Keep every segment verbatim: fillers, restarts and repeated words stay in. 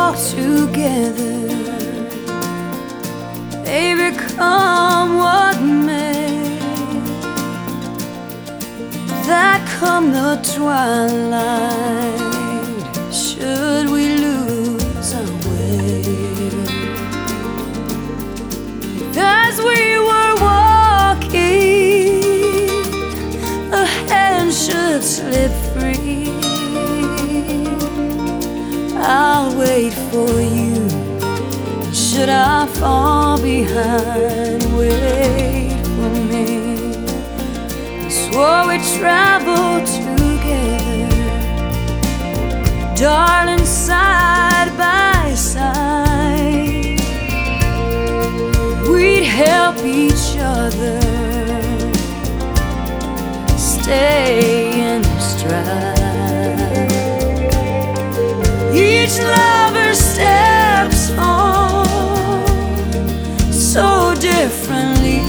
walk together. Baby, come what may, that come the twilight, should we lose our way. As we were walking, a hand should slip free. I'll wait for you. Should I fall behind, wait for me. We swore we'd travel together, darling, side by side. We'd help each other stay in stride. Each lover's steps fall so differently,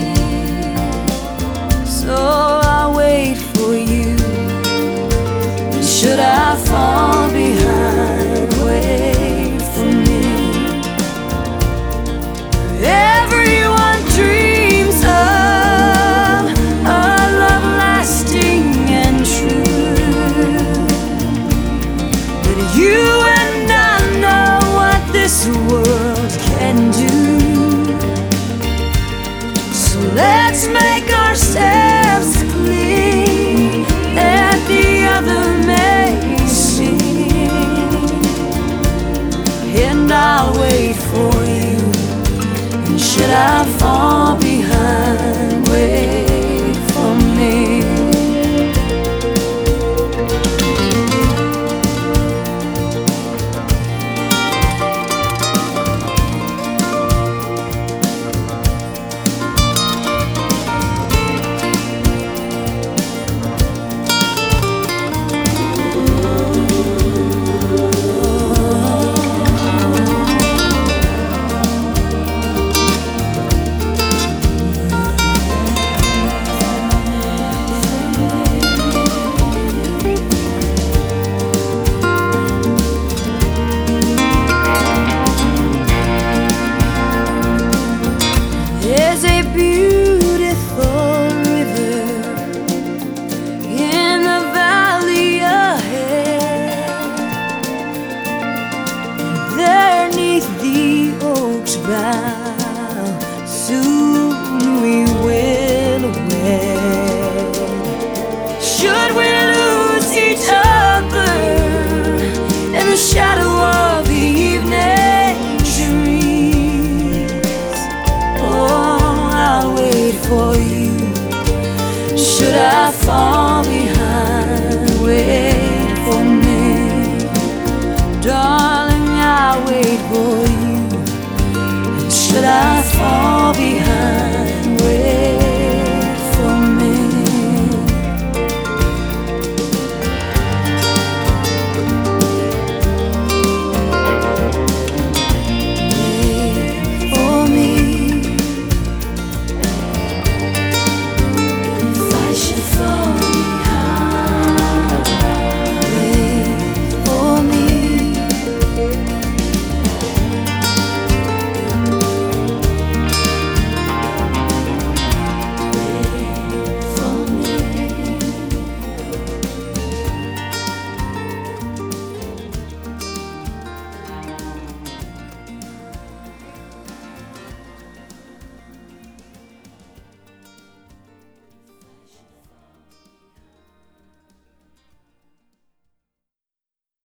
so I'll wait for you. Should I fall behind, wait for me. Everyone dreams of a love lasting and true, but you and I know what this world can do. So let's make ourselves clean, that the other may see. And I'll wait for you. And should I fall behind, wait for me. There's a beautiful river in the valley ahead. There 'neath the oak's bough, soon we will wed. Should we lose each other in the shadow of the evening trees, oh, I'll wait for you. Should I